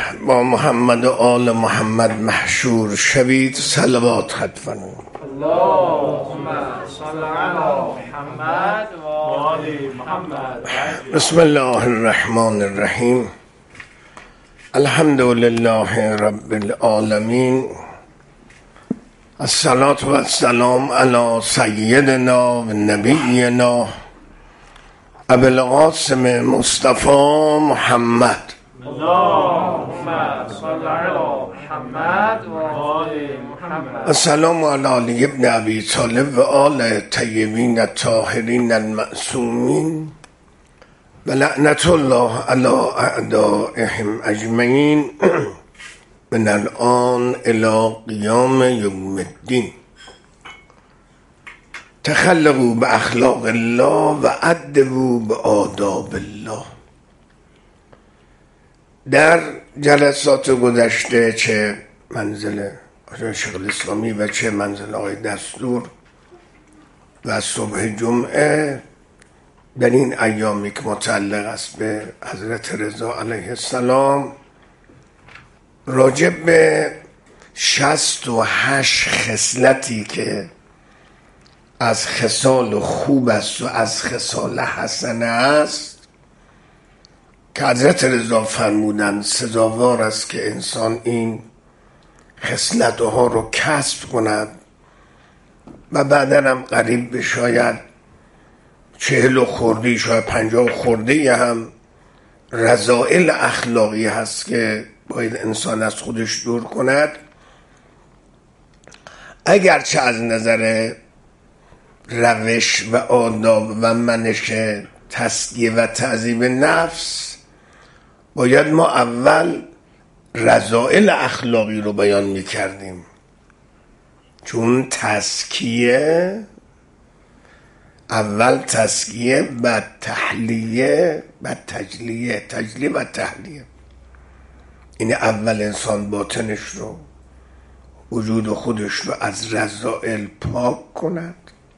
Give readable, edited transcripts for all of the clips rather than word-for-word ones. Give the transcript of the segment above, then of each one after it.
با محمد و آل محمد محشور شوید. صلوات خط فرمایید. اللهم صل علی محمد و آل محمد. بسم الله الرحمن الرحیم. الحمد لله رب العالمین. الصلاة و السلام علی سیدنا و نبینا ابی القاسم مصطفی محمد. اللهم صل علی محمد و آل محمد. السلام علی علی ابن ابی طالب و آل طیبین الطاهرین المعصومین و لعنت الله علی اعدائهم اجمعین من الان الی قیام یوم الدین. تخلقوا باخلاق الله و ادبوا بآداب الله. در جلسات گذشته چه منزل شیخ الاسلامی و چه منزل آقای دستور و صبح جمعه در این ایامی که متعلق است به حضرت رضا علیه السلام راجع به 68 خصلتی که از خصال خوب است و از خصال حسنه است که حضرت رضا فرمودند سزاوار است که انسان این خصلت‌ها رو کسب کند و بعداً هم قریب به شاید 40 خردی شاید 50 خردی هم رذائل اخلاقی هست که باید انسان از خودش دور کند. اگرچه از نظر روش و آداب و منش تزکیه و تعذیب نفس باید ما اول رذائل اخلاقی رو بیان می‌کردیم، چون تزکیه اول تزکیه بعد تحلیه بعد تجلیه، تجلیه و تحلیه. این اول انسان باطنش رو وجود خودش رو از رذائل پاک کند،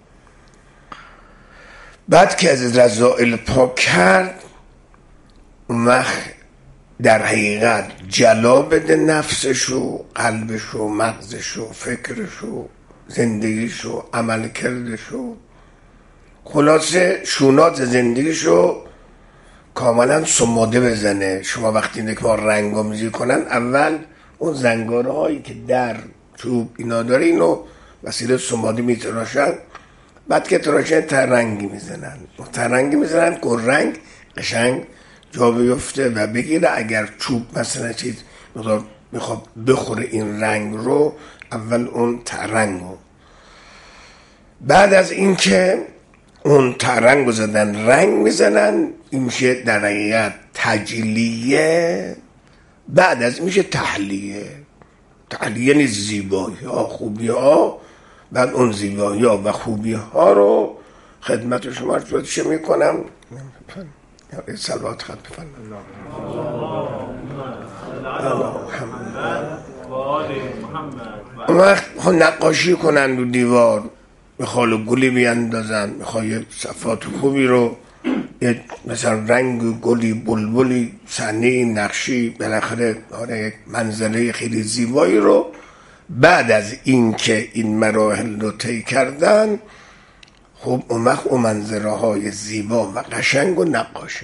بعد که از رذائل پاک کرد اون وقت در حقیقت جلا بده نفسش و قلبش و مغزش و فکرش و زندگیش و عمل کردش و خلاصه شونات زندگیش رو کاملا سماده بزنه. شما وقتی نکار رنگ‌آمیزی کنن اول اون زنگاره هایی که در چوب اینا داره اینو وسیله سماده میتراشن، بعد که تراشن ترنگی میزنن که رنگ قشنگ جا بیفته و بگیره. اگر چوب مثلا چیز میخواد بخوره این رنگ رو اول اون ترنگ رو، بعد از این که اون ترنگ رو زدن رنگ میزنن این میشه در حقیقت تجلیه، بعد از این میشه تحلیه. تحلیه یعنی زیبایی ها خوبی ها، بعد اون زیبایی ها و خوبی ها رو خدمت شما چه میکنم صلوات خط بفرمایید. وقت نقاشی کنند و دیوار میخواد گلی بیاندازن، میخواد یه صفات خوبی رو مثلا رنگ گلی بلبلی صحنه نقشی بالاخره یک منظره خیلی زیبایی رو بعد از این که این مراحل رو طی کردن خب اون وقت اون منظره های زیبا و قشنگ و نقاشی.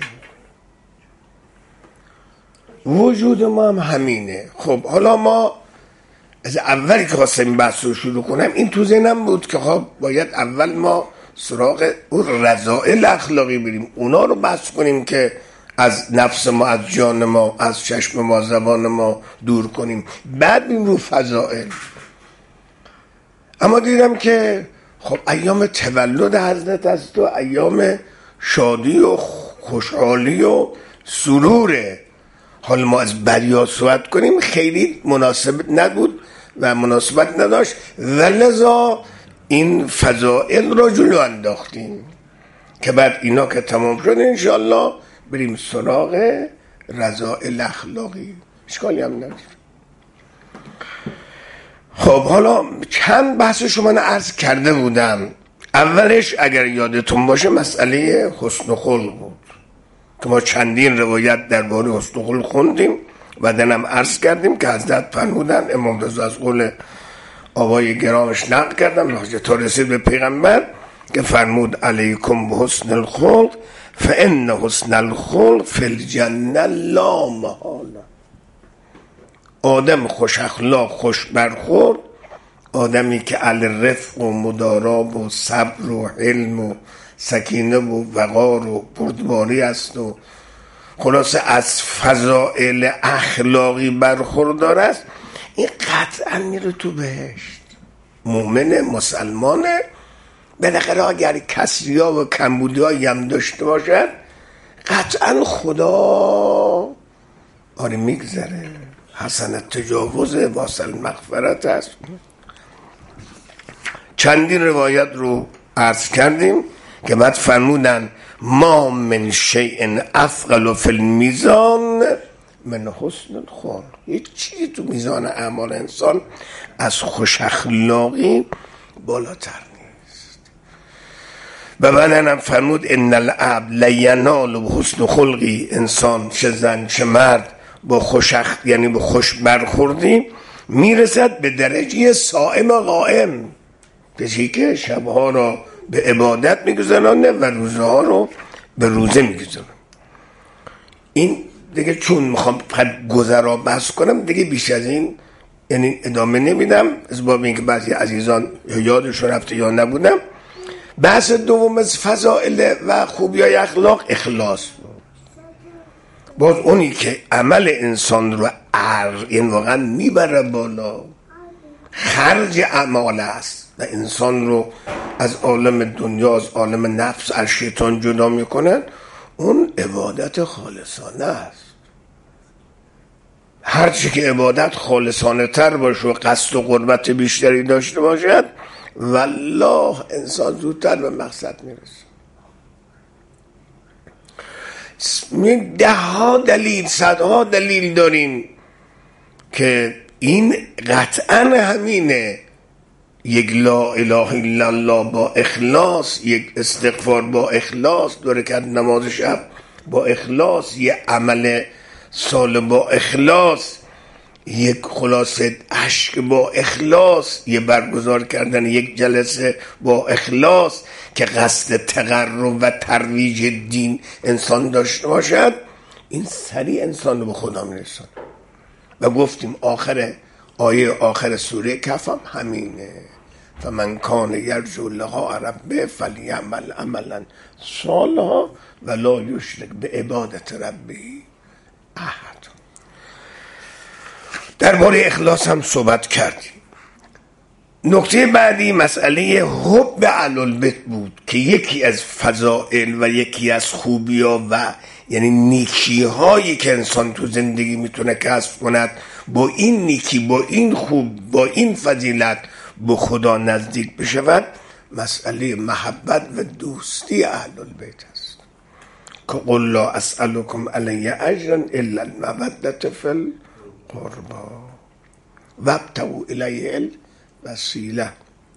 وجود ما هم همینه. خب حالا ما از اولی که خواستیم بحث رو شروع کنم این تو ذهنم بود که خب باید اول ما سراغ اون رذائل اخلاقی بریم، اونا رو بحث کنیم که از نفس ما، از جان ما، از چشم ما، زبان ما دور کنیم، بعد بیم رو فضائل. اما دیدم که خب ایام تولد حضرت است و ایام شادی و خوشحالی و سروره، حال ما از بریا صحبت کنیم خیلی مناسب نبود و مناسبت نداشت و لذا این فضائل را جلو انداختیم که بعد اینا که تمام شد انشاءالله بریم سراغ رذائل اخلاقی. اشکالی هم نداره. خب حالا چند بحث من عرض کرده بودم. اولش اگر یادتون باشه مسئله حسن خلق بود که ما چندین روایت درباره حسن خلق خوندیم بعدنم عرض کردیم که حضرت فرمودن، امام رضا از قول آقای گرامش نقل کردم تا رسید به پیغمبر که فرمود علیکم بحسن الخلق فان حسن الخلق فی الجنه لا محاله. آدم خوش اخلاق، خوش برخورد، آدمی که علی رفق و مدارا و صبر و حلم و سکینه و وقار و بردباری است و خلاصه از فضائل اخلاقی برخوردار است، این قطعا میره تو بهشت. مؤمن مسلمانه بالاخره اگر کسری‌ها و کمبودی‌هایی هم داشته باشد قطعا خدا آره میگذره، حسن تجاوز واصل مغفرت است. چندین روایت رو عرض کردیم که بعد فرمودن ما من شیء اثقل فی المیزان من حسن الخلق. هیچ چیزی تو میزان اعمال انسان از خوش اخلاقی بالاتر نیست. و بعدن هم فرمود ان العبد لینال بحسن خلقی، انسان چه زن چه مرد با یعنی با خوش برخوردی میرسد به درجه صائم قائم، کسی که شبها را به عبادت میگذرانه و روزه ها رو به روزه میگذرانه. این دیگه چون میخوام فقط گذرا بحث کنم دیگه بیش از این یعنی ادامه نمیدم، از باب اینکه بعضی عزیزان یا یادشون رفته یا نبودم. بحث دوم از فضائل و خوبیای اخلاق اخلاص. باز اونی که عمل انسان رو یعنی واقعا میبره بالا، خرج اعمال است و انسان رو از عالم دنیا، از عالم نفس، از شیطان جدا میکنن، اون عبادت خالصانه است. هرچی که عبادت خالصانه تر باشه و قصد و قربت بیشتری داشته باشد والله انسان زودتر به مقصد میرسه. ده ها دلیل، صدها دلیل داریم که این قطعا همینه. یک لا اله الا الله با اخلاص، یک استغفار با اخلاص، 2 رکعت نماز شب با اخلاص، یک عمل صالح با اخلاص، یک خلاصه عشق با اخلاص، یک برگزار کردن یک جلسه با اخلاص که قصد تقرب و ترویج دین انسان داشته باشد، این سریع انسان رو به خدا میرسونه. و گفتیم آخر آیه آخر سوره کهف هم همینه، فمن کان یرجو لقاء ربه فلیعمل عملا صالحا ولا یشرک بعبادت ربه احد. درباره اخلاص هم صحبت کردیم. نکته بعدی مسئله حب اهل البیت بود که یکی از فضائل و یکی از خوبی‌ها و یعنی نیکی هایی که انسان تو زندگی میتونه کسب کند، با این نیکی، با این خوب، با این فضیلت به خدا نزدیک بشود، مسئله محبت و دوستی اهل البیت است که قل لا اسألكم علیه اجرا الا المودة فی القربى وابتغوا الیه الوسیله.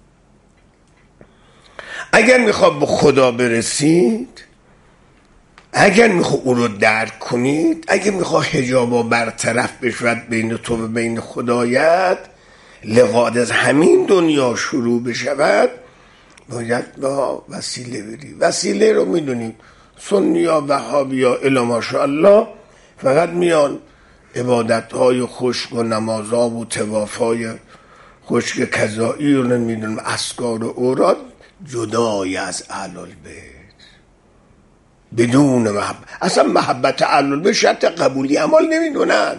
اگر میخواد به خدا برسید، اگر میخواد او رو درک کنید، اگر میخواد حجابا برطرف بشود بین تو و بین خدایت، لقاد از همین دنیا شروع بشود، باید با وسیله بری. وسیله رو میدونیم، سنیا وهابیا الی ماشاءالله فقط میان عبادت‌های خشک و نمازها و طواف‌های خشک قضایی رو نمیدونم، اذکار و اوراد جدای از اهل البیت بدون محبت. اصلا محبت اهل البیت شرط قبولی اعمال نمیدونن،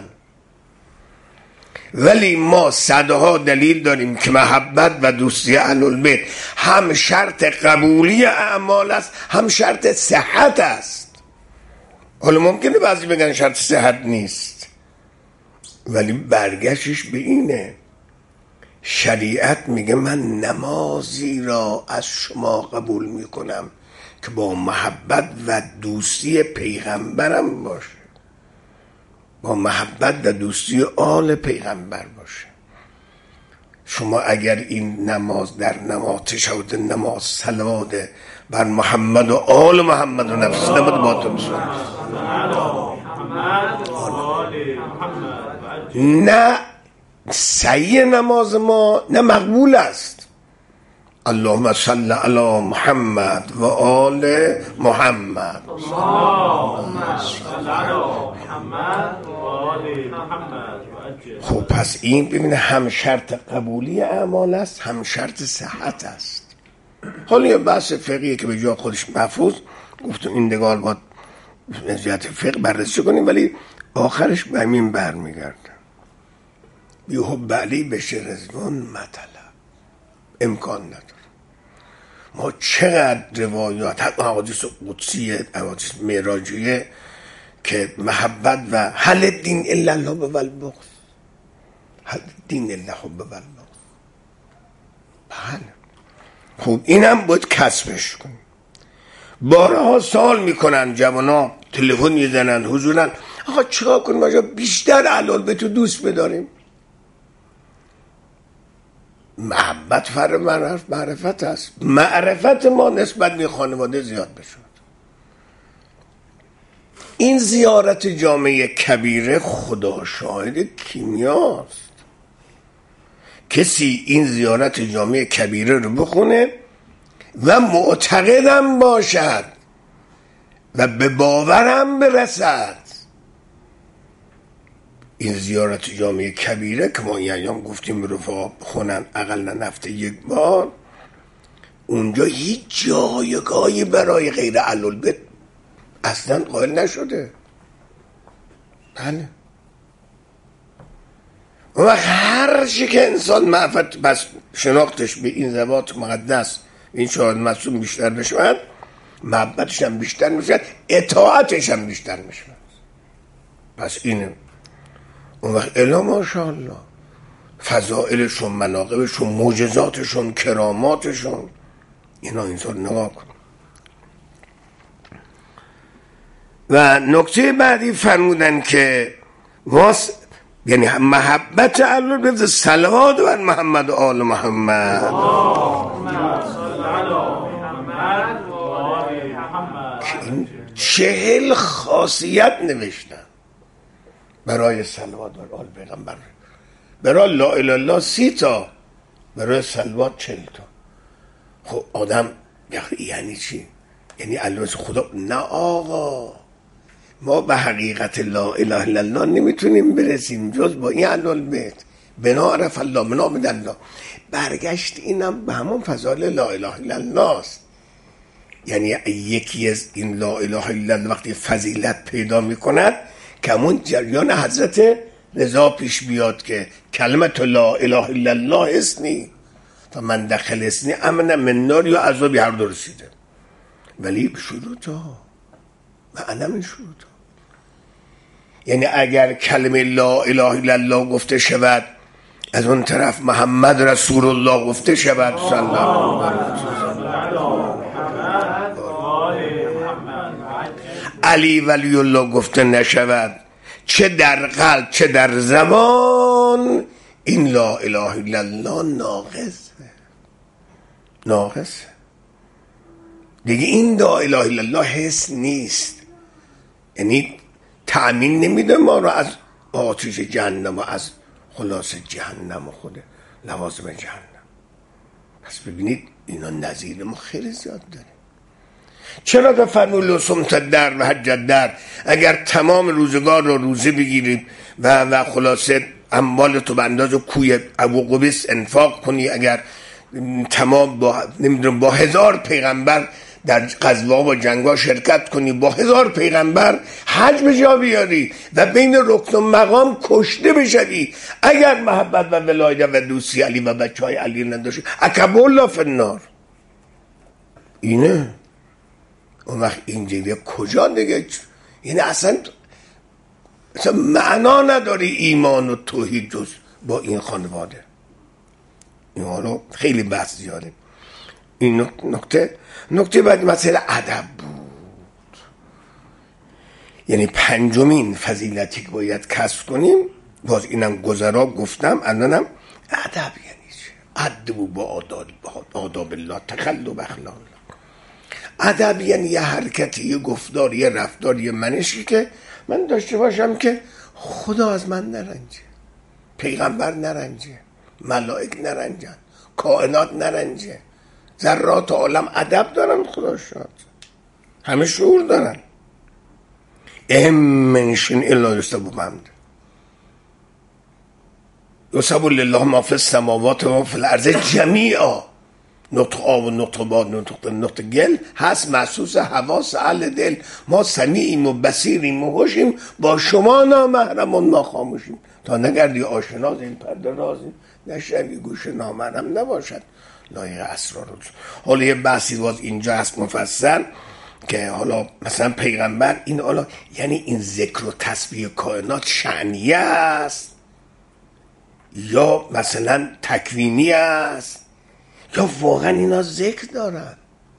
ولی ما صدها دلیل داریم که محبت و دوستی اهل البیت هم شرط قبولی اعمال است، هم شرط صحت است. حالا ممکنه بعضی بگن شرط صحت نیست، ولی برگشتش به اینه، شریعت میگه من نمازی را از شما قبول میکنم که با محبت و دوستی پیغمبرم باشه، با محبت و دوستی آل پیغمبر باشه. شما اگر این نماز در نماز تشهد نماز صلوات بر محمد و آل محمد و نفس نماز باطل نه صحیح نماز ما نه مقبول است. اللهم صل علی محمد و آل محمد. خب پس این ببینه هم شرط قبولی اعمال است هم شرط صحت است. حالا یه بحث فقهیه که به جا خودش محفوظ گفتم این دگال باید نزیت فقه بررسی کنیم، ولی آخرش به همین برمیگرده. بی‌حب علی بشه رضوان مطلب، امکان نداره. ما چقدر روایات حتی حوادث قدسیه، حوادث معراجیه که محبت و حل الدین الا الحب والبغض، حل الدین الا الحب والبغض. بله خب اینم باید کسبش کنیم. بارها سوال میکنن جوانا، تلفن میزنن حضورن، آقا چیکار کنیم ما بیشتر اهل بیت دوست بداریم؟ محبت فر معرفت است. معرفت ما نسبت به خانواده زیاد بشود. این زیارت جامعه کبیره خدا شاهد کیمیاست. کسی این زیارت جامعه کبیره رو بخونه و معتقدم باشد و به باورم برسد، این زیارت جامعه کبیره که ما این ایام گفتیم رفقا بخونن اقلا هفته یک بار، اونجا هیچ جایگاهی برای غیر اهل البیت اصلا قائل نشده. بله و هر چی که انسان معرفت بس شناختش به این ذوات مقدس این شاهد معصوم بیشتر بشود، محبتش هم بیشتر میشود، اطاعتش هم بیشتر میشود. پس اینه اون وقت الا ماشاءالله فضائلشون، مناقبشون، معجزاتشون، کراماتشون، اینا اینطور نگاه کن. و نکته بعدی فرمودن که یعنی محبت اهل بیت صلوات بر محمد و آل محمد. این 40 خاصیت نوشتن برای صلوات بر آل پیغمبر. برای لا اله الا الله 30 تا، برای صلوات 40 تا. خب آدم یعنی چی؟ یعنی الله خدا؟ نه آقا، ما به حقیقت لا اله الا الله نمیتونیم برسیم جز با این اهل بیت. بنا عرف الله بنا بد الله. برگشت اینم به همون فضائل لا اله الا الله است. یعنی یکی از این لا اله الا الله وقتی فضیلت پیدا میکند که همون جریان حضرت رضا پیش بیاد که کلمت لا اله الا الله اسنی تا من دخل اسنی امن من نار یا عذابی هر دو رسیده، ولی شروطا و عدم شروطا. یعنی اگر کلمه لا اله الا الله گفته شود، از اون طرف محمد رسول الله گفته شود صلی الله علیه و علی ولی الله گفته نشود، چه در قلب چه در زبان، این لا اله الا الله ناقصه دیگه. این لا اله الا الله حس نیست، یعنی تأمین نمیده ما رو از آتش جهنم و از خلاص جهنم و خود لوازم جهنم. پس ببینید اینا نظیر ما خیلی زیاد داره. چرا که فرمود صمت در و حجت در، اگر تمام روزگار رو روزه بگیریم و خلاصه اموال تو به اندازه کوی ابو قبیس انفاق کنی، اگر تمام با 1000 پیغمبر در غزوه و جنگا شرکت کنی، با 1000 پیغمبر حج به جا بیاری و بین رکن و مقام کشته بشدی، اگر محبت و ولایت و دوستی علی و بچهای علی نداشتی، اکب الله فی النار. اینه اون وقت اینجا کجا دیگه؟ یعنی اصلا معنا نداری ایمان و توحید جز با این خانواده. این حالا خیلی بحث زیاده. این نکته بعد مسئله ادب بود. یعنی 5مین فضیلتی که باید کسب کنیم، باز اینم گذرا گفتم، الانم ادب یعنی چه؟ ادب با آداب الله، تخلق اخلاق. ادب یعنی یه حرکتی، یه گفتار، یه رفتار، یه منشی که من داشته باشم که خدا از من نرنجه، پیغمبر نرنجه، ملائک نرنجن، کائنات نرنجه، ذرات عالم ادب دارن، خدا شاد، همه شعور دارن. اهم منشن الا یسبو بمد یسبو لله ما فی السماوات و فی الارض جمیعا. نطق آب و نطق باد نطق گل هست محسوس حواس اهل دل. ما سمیعیم و بصیریم و هوشیم، با شما نامحرمون ما خاموشیم. تا نگردی آشناز این پرده رازیم، نشنوی گوش نامحرم نباشد لایق اسرار روز. حالا یه بحثی باز اینجا هست مفصل که حالا مثلا پیغمبر این حالا یعنی این ذکر و تسبیح کائنات شأنیه است یا مثلا تکوینی است یا واقعا اینا ذکر دارن؟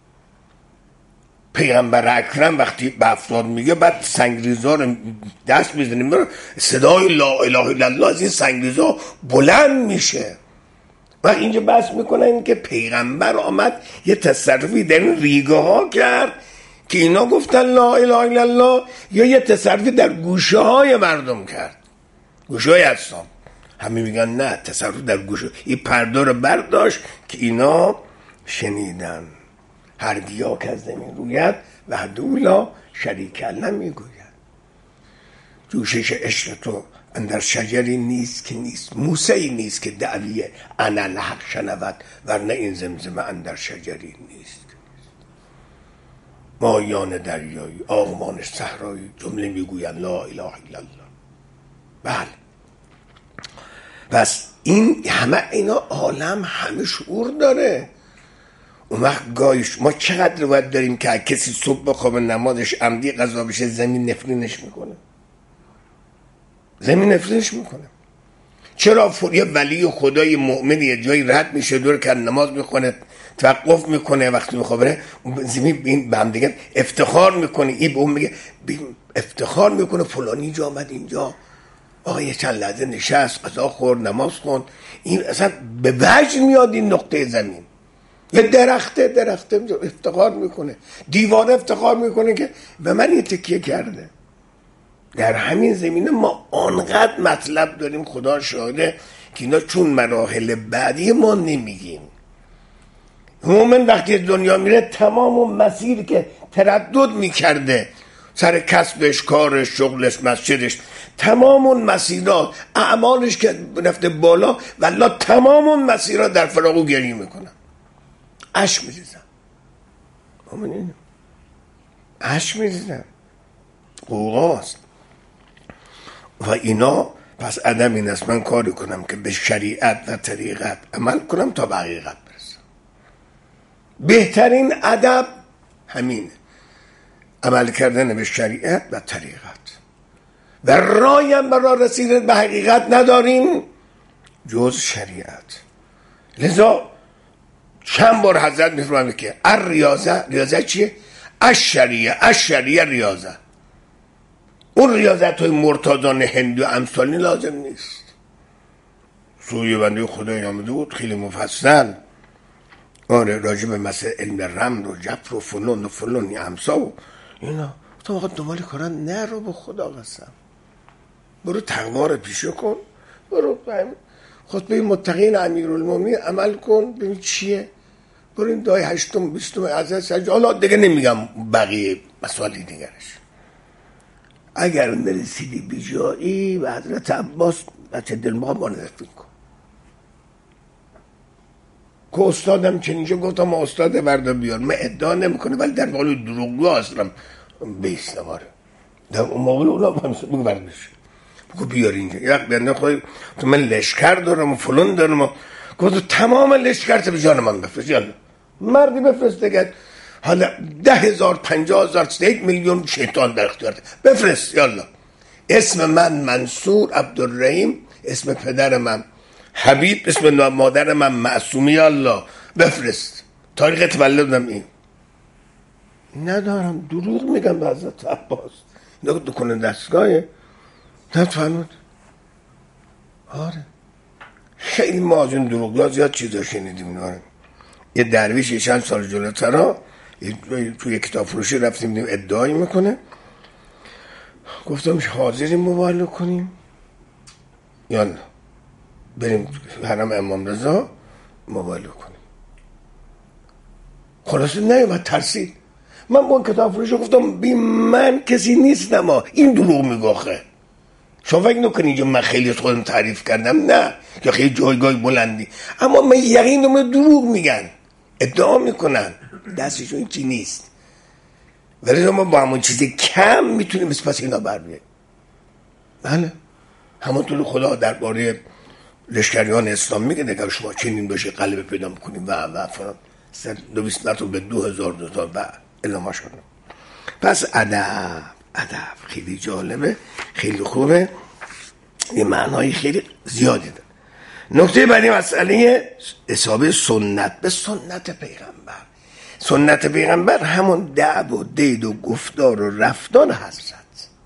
پیغمبر اکرم وقتی به افراد میگه بعد سنگریزا رو دست میزنیم، صدای لا اله الا الله از این سنگریزا بلند میشه. و اینجا بحث میکنن که پیغمبر آمد یه تصرفی در این ریگه ها کرد که اینا گفتن لا اله الا الله، یا یه تصرفی در گوشه های مردم کرد، گوشه های اجسام. همه میگن نه، تصرف در گوشه. این پرده رو برداشت که اینا شنیدن. هر گیا که از زمین روید و دولا شریک نمیگوید. جوشش عشق تو اندر شجری نیست که نیست، موسی نیست که دعوی انا الحق شنود، ورنه این زمزمه اندر شجری نیست. مایان دریایی آغمان صحرایی جمله میگوید لا اله الا الله. بله، پس این همه اینا عالم همه شعور داره. اون وقت گاهیش ما چقدر باید داریم که کسی صبح بخوابه نمازش عمدی قضا بشه زمین نفرینش میکنه، زمین نفرینش میکنه. چرا یه ولی خدای مؤمن یه جایی رد میشه دور که نماز میخونه توقف میکنه، وقتی میخوابه زمین به هم دیگه افتخار میکنه، این به اون میگه افتخار میکنه فلانی جا آمد اینجا، آقا یه چند لحظه نشست قضا خورد نماز خوند. این اصلا به وجه میاد این نقطه زمین. یه درخته افتخار میکنه، دیوار افتخار میکنه که به من یه تکیه کرده. در همین زمینه ما آنقدر مطلب داریم، خدا شاهده که اینا چون مراحل بعدی ما نمیگیم. مومن وقتی دنیا میره تمام اون مسیر که تردد میکرده سر کسبش، کارش، شغلش، مسجدش، تمام اون مسیرها، اعمالش که رفته بالا، والله تمام اون مسیرها در فراغ گریه میکنن، اشک میریزن. اشک میریزن، قوقاست. و اینا پس ادب این است من کاری کنم که به شریعت و طریقت عمل کنم تا به حقیقت برسم. بهترین ادب همینه، عمل کردن به شریعت و طریقت. و راهی هم برای رسیدن به حقیقت نداریم جز شریعت. لذا چند بار حضرت میفرماید که ریاضه چیه؟ الشریعه ریاضه. اون ریاضت های مرتادان هندی و امثالی لازم نیست. سوی بنده خدای آمده بود خیلی مفصل راجع به مسئله علم رمل و جبر و فلان و فلان امثال و اینا. تو واقعا دنبال کاران نرو، به خدا قسم. برو تقوا رو پیشه کن، برو خطبه متقین امیرالمومنین عمل کن، ببین چیه. برو این دای 8 20 از حالا دیگه نمیگم بقیه مسائل دیگرش. اگر نرسیدی بی جایی به حضرت عباس بچه دلمقام معرفی کن که استادم چه اینجا گفتم ما استاد بردا بیار. من ادعا نمیکنه ولی در واقع دروغگو هستم بیستواره. در اون موقع اونا بگو بردش بگو بیار اینجا یک بینده خواهی تو من لشکر دارم و فلان دارم و گفت تمام لشکر تا به جان من بفرست. یالا مردی بفرست دیگه. حالا 10,000 50,000 1 میلیون شیطان در اختیار بفرست. یالا اسم من منصور عبدالرحیم، اسم پدر من حبیب، اسم مادر من معصومی. یالا بفرست. تاریخ تولدم این. ندارم دروغ میگم به حضرت عباس. دکنه دستگاهه نفهمید. آره خیلی ما از این دروغ زیاد چیزا شنیدیم. آره یه درویش چند سال جلو 'ترا توی کتاب فروشی رفتیم ادعایی میکنه گفتم حاضریم مبالغه کنیم یا نه بریم حرم امام رضا مبالغه کنیم. خلاصه نیومد، ترسید. من با کتاب فروش گفتم بی من کسی نیستم، این دروغ میگه. شما فکر نکنید اینجا من خیلی از خودم تعریف کردم، نه، یا خیلی جایگاه بلندی، اما من یقین دارم دروغ میگن، ادعا میکنن دستشون این چی نیست، ولی ما با همون چیزی کم میتونیم از پس اینا بر بیاییم. بله همونطور خدا درباره لشکریان اسلام میگه اگر شما چنین باشه قلب پیدا میکنیم و فرام 200 به 2000 و الا ماشاءالله. پس ادب خیلی جالبه، خیلی خوبه، یه معنای خیلی زیادی داره. نکته بعدی مسئله حساب سنت به سنت پیغمبر. سنت پیغمبر همون دعب و دید و گفتار و رفتار حضرت.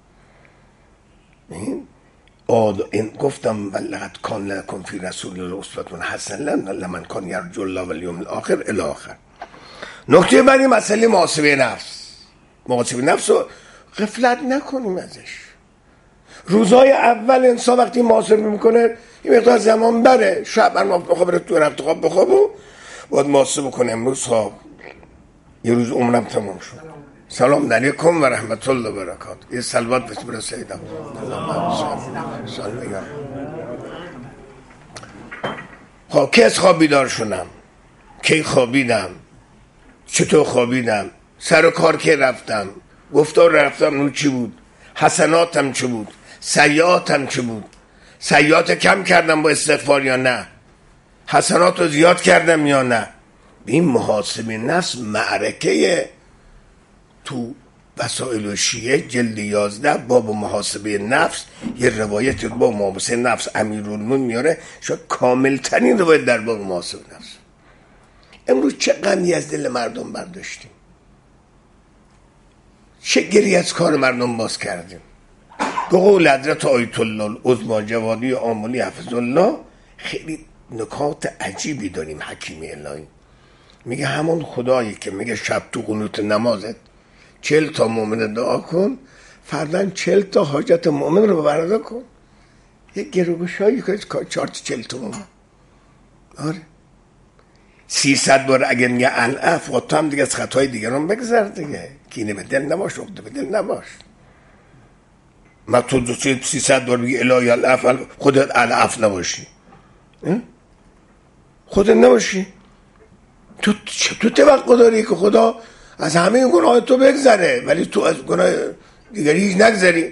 این گفتم ولقد کان لکم فی رسول الله اسوة حسنة لمن کان یرجو الله والیوم الاخر الی آخر. نکته بعدی مسئله محاسبه نفس. محاسبه نفس رو غفلت نکنیم ازش. روزهای اول انسان وقتی محاسبه میکنه این مقدار زمان بره، شب برنامه بخوابه تو رفت خواب بخواب و باید محاسبه کنه. امروز خواب یه روز عمرم تمام شد. سلام علیکم و رحمت الله و برکاته. یه صلوات بسم سیدم. خب کی از خواب بیدار شدم؟ کی خوابیدم؟ چطور خوابیدم؟ سر کار که رفتم؟ گفتار رفتم رو چی بود؟ حسناتم چی بود؟ سیئاتم چی بود؟ سیئات کم کردم با استغفار یا نه؟ حسنات رو زیاد کردم یا نه؟ این محاسبه نفس معرکه تو وسائل شیعه جلد 11 باب محاسبه نفس یه روایت با محاسبه نفس امیرالمومنین میاره، شاید کامل ترین روایت در باب محاسبه نفس. امروز چه غمی از دل مردم برداشتیم، چه گری از کار مردم باز کردیم. به قول حضرت آیت الله العظمی جوادی آملی حفظ الله خیلی نکات عجیبی داریم. حکیمی الهی میگه همون خدایی که میگه شب تو قنوت نمازت 40 تا مؤمن دعا کن، فردا 40 تا حاجت مؤمن رو بردا کن. یک گروگشایی که 40 تا مؤمن. آره 300 بار اگه میگه العفو، تو هم دیگه از خطای دیگران بگذر دیگه، کینه به دل نباش، عقده به دل نباش. ما تو 300 بار بگی الهی العفو، خودت العفو نباشی، خودت نباشی. تو توقع داری که خدا از همه گناه تو بگذره ولی تو از گناه دیگری نگذری.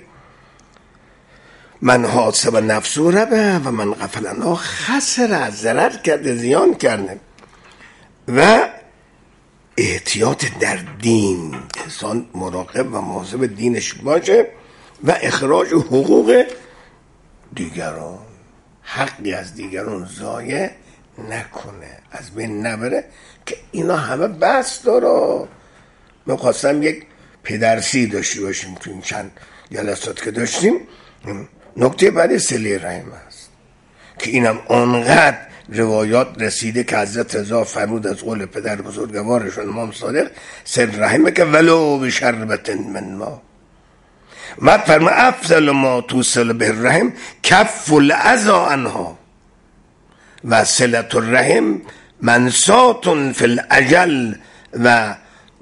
من حاسب نفسو ربه و من غفلنا خسر، ضرر کرده، زیان کرده. و احتیاط در دین، انسان مراقب و مواظب دینش باشه و اخراج حقوق دیگران، حقی از دیگران ضایع نکنه، از بین نبره، که اینا همه بس داره. من خواستم یک پدرسی داشته باشیم تو این چند جلسات که داشتیم. نکته بعدی صله رحم است که اینم آنقدر روایات رسیده که حضرت رضا فرمود از قول پدر بزرگوارشون امام صادق صله رحمه که ولو بشربت من ما، بعد فرمود افضل ما توصل به الرحم کف الاذی عنها و صلة الرحم منسات فی الاجل و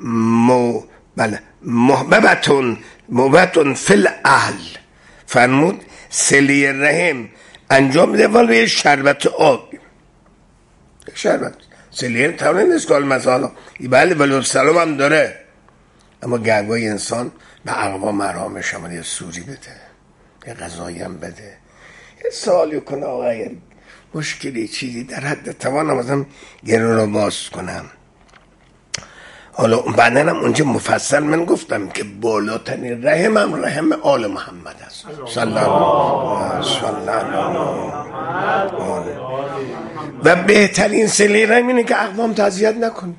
محببتون فی الاهل. فرمود صله رحم انجام بده ولی شربت آب، شربت صله طوری نیست که مثلا بله ولی سلام هم داره، اما گهگاهی انسان به اقوام مرامش هم یه سوری بده، یه غذایی هم بده، یه سوالی کنه آقا مشکلی چیزی در حد توانم ازم گرو رو باز کنم. حالا بعدن هم اونجا مفصل من گفتم که بالاترین رحم هم رحم آل محمد است صلی الله علیه و بهترین صله رحم اینه که اقوام اذیت نکنی،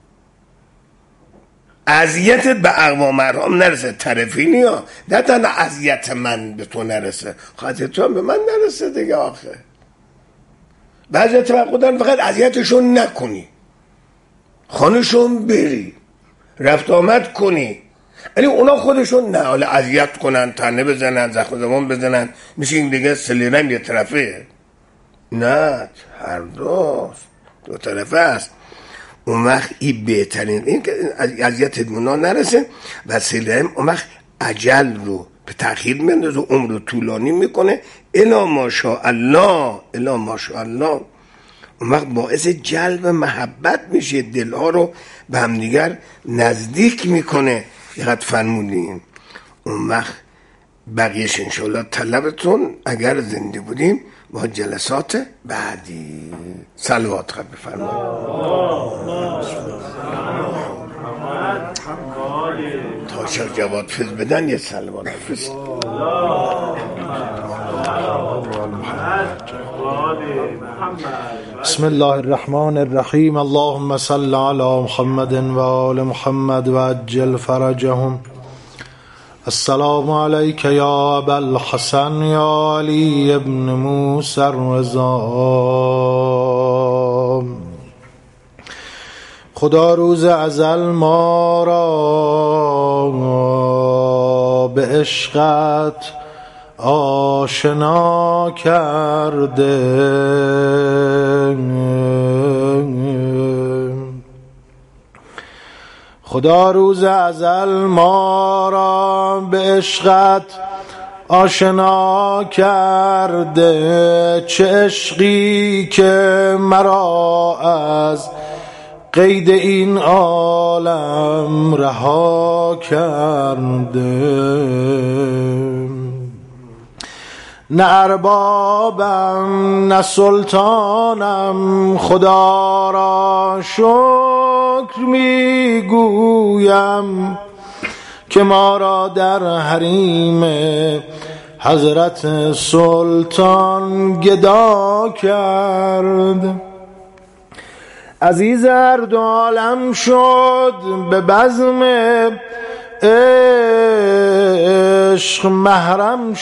اذیتت به اقوام مرام نرسه، طرفینی ها نه تنها اذیت من به تو نرسه، خواهد تو هم به من نرسه دیگه. آخه بعضی توقع دارن فقط اذیتشون نکنی، خانهشون بری، رفت آمد کنی، یعنی اونا خودشون نه حالا اذیت کنن، طعنه بزنن، زخم زبان بزنن، میشه این دیگه سلیرن یه طرفه. نه، هر دو طرفه است. اون وقت این بهترین این که اذیت اونا نرسه و سلیرن اون وقت اجل رو به تأخیر میندازه، عمر رو طولانی میکنه الا ماشاءالله، الا ماشاءالله. اون وقت باعث جلب محبت میشه، دلها رو به همدیگر نزدیک میکنه. یقدر فرمودیم. اون وقت بقیهش انشاءالله طلبتون اگر زنده بودیم با جلسات بعدی. صلوات خط بفرمایید تا شر جواد فیض بدن یه صلوات حافظ. بسم الله الرحمن الرحیم. اللهم صل علی محمد و آل محمد و عجل فرجهم. السلام علیک یا ابا الحسن یا علی ابن موسی الرضا. خدا روز ازل ما را به عشقت آشنا کرده. خدا روز ازل ما را به عشقت آشنا کرده. چه عشقی که مرا از قید این عالم رها کرده. نه اربابم نه سلطانم، خدا را شکر میگویم که ما را در حریم حضرت سلطان گدا کرد. عزیز هر دو عالم شد به بزم عشق محرم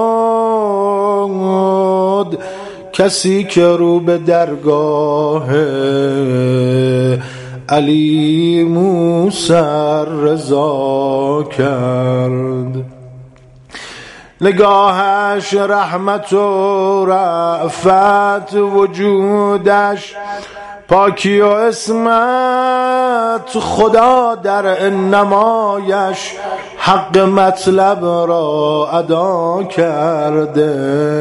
شد. کسی که رو به درگاه علی موسی رضا کرد. نگاهش رحمت و رأفت، وجودش پاکی و اسمت، خدا در نمایش حق مطلب را ادا کرده.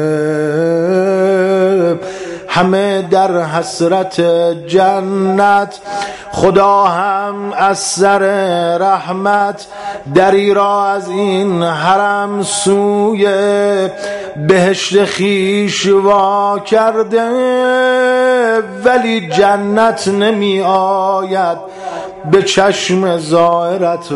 همه در حسرت جنت، خدا هم از سر رحمت دری را از این حرم سوی بهشت خویش وا کرده. ولی جنت نمی آید به چشم ظاهرت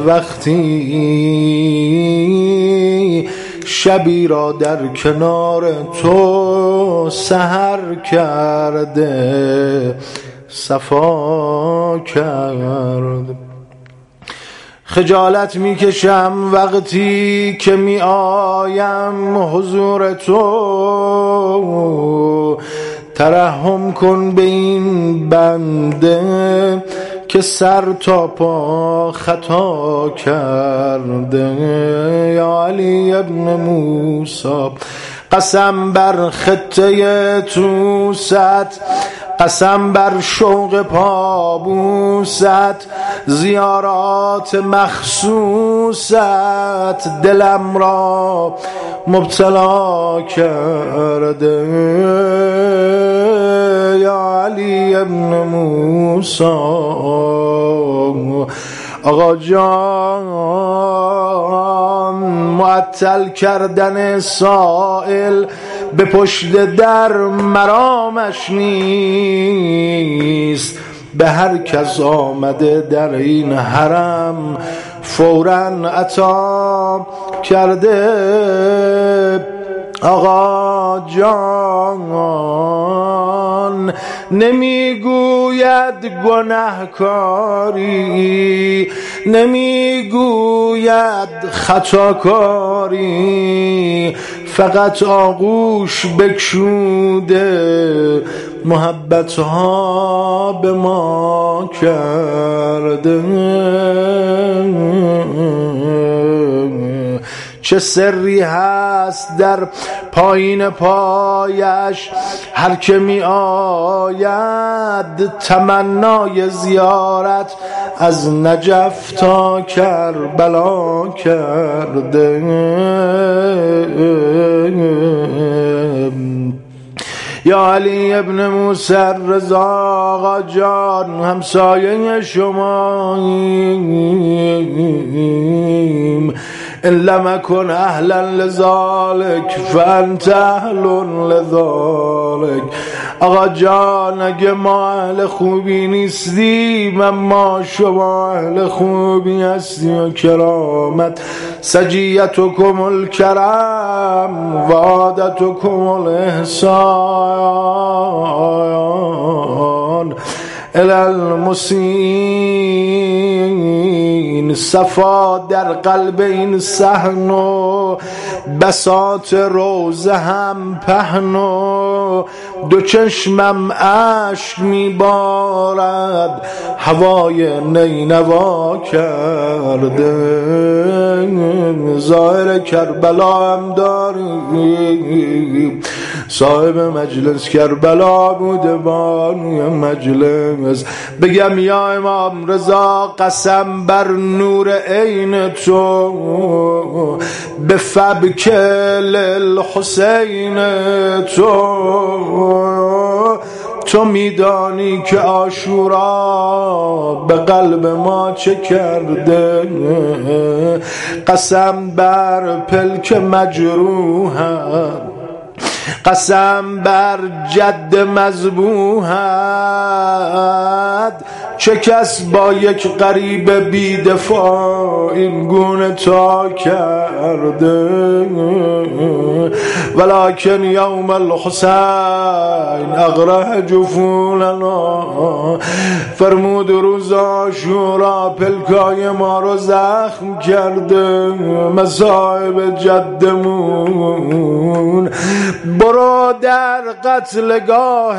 وقتی شبی را در کنار تو سحر کرده، صفا کرد. خجالت می کشم وقتی که می آیم حضور تو. ترحم کن به این بنده که سر تا پا خطا کرده. یا علی ابن موسی، قسم بر خطه توست، قسم بر شوق پابوست، زیارات مخصوصت دلم را مبتلا کرده. یا علی ابن موسی، آقا جان معطل کردن سائل به پشت در مرامش نیست. به هر کس آمده در این حرم فوراً عطا کرده. آقا جان نمیگوید گناهکاری، نمیگوید خطاکاری، فقط آغوش بکشوده محبتها به ما کرده. چه سری هست در پایین پایش. هر که می آید تمنای زیارت از نجف تا کربلا کرده. یا علی ابن موسی رضا آقا جان همسایه شماییم. ان لم اکن اهلا لذالک فانت اهل لذالک. آقا جان اگه ما اهل خوبی نیستیم اما شما اهل خوبی هستی و کرامت. سجیتکم الکرم و عادتکم الاحسان الی المسیء. صفا در قلب این صحن و بساط روزه هم پهن و دو چشمم اشک میبارد هوای نینوا کرده. ظاهر کربلا هم داری، صاحب مجلس کربلا بوده بانوی مجلس. بگم یا امام رضا قسم بر نور عین تو به فبک الحسین تو میدانی که عاشورا به قلب ما چه کرده. قسم بر پلک مجروحم، قسم بر جد مذبوحت، چه کس با یک غریب بی‌دفاع این گونه تا کرده. ولکن یوم الحسین اغره جفوننا. فرمود روز عاشورا پلکای ما رو زخم کرده. مصائب جدمون برو در قتلگاه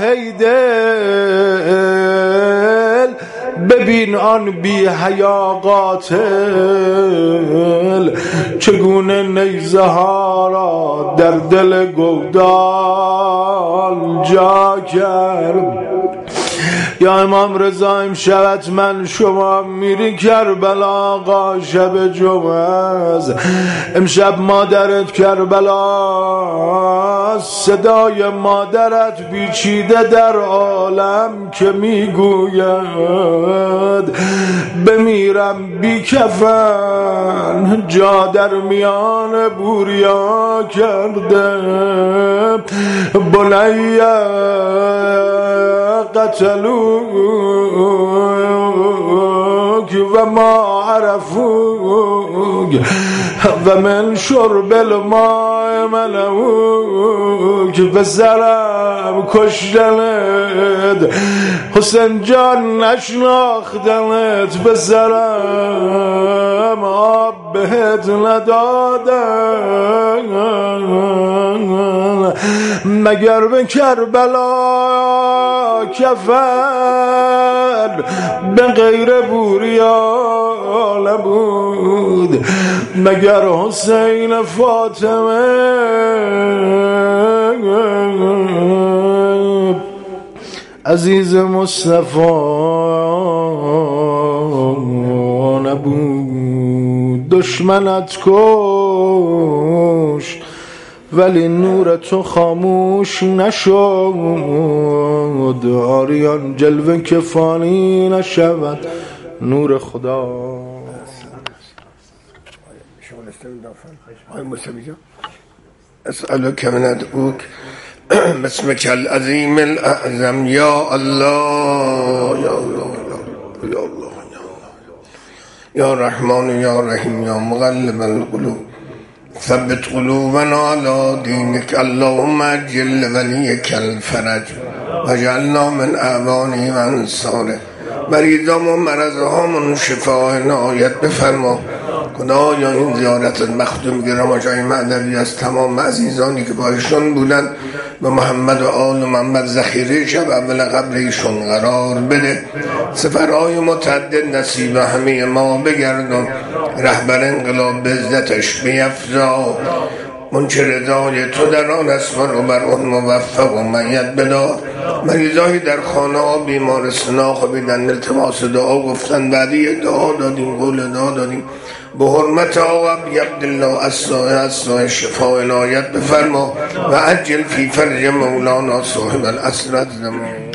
دل، ببین آن بی حیا قاتل چگونه نیزه ها را در دل گودال جا کرد. یا امام رضا امشبت من شما میری کربلا آقا شب جمعه است. امشب مادرت کربلا، صدای مادرت پیچیده در عالم که میگوید بمیرم بی کفن جا در میان بوریا کرده. بنیه قتلوک و ما عرفوک و من شرب الماء منعوک. پسرم کشتنت، حسین جان نشناختنت، پسرم آب بهت ندادن مگر به کربلا کفن به غیر بوریا نبود. مگر حسین فاطمه عزیز مصطفی نبود. دشمنت کش ولی نور تو خاموش نشد. آریان جلوه که فانی نشود نور خدا. اسألك من ادعوك باسمك العظيم الاعظم يا الله يا الله يا الله يا رحمن يا رحيم يا مغلب القلوب ثبت قلوبنا على دينك. اللهم اجل وليك الفرج واجعلنا من اعوانه و انصاره. مریضام و مرضهامون شفای نهایت بفرما. خدایا این زیارت مخدوم گرام جای معنوی از تمام عزیزانی که با ایشون بودن به محمد و آل محمد ذخیره شب اول قبر ایشون قرار بده. سفرهای متعدد نصیب همه ما بگردن. رهبر انقلاب به عزتش بیفزا. منچه رضای تو در آن است و بر آن موفق و مید بدار. مریضایی در خانه ها بیمارستان ها خوابیدن، التماس دعا گفتن، بعدی دعا دادیم، قول دعا دادیم. به حرمت آقا عبدالله الصاحب شفا عنایت بفرما و عجل فی فرج مولانا صاحب العصر الزمان.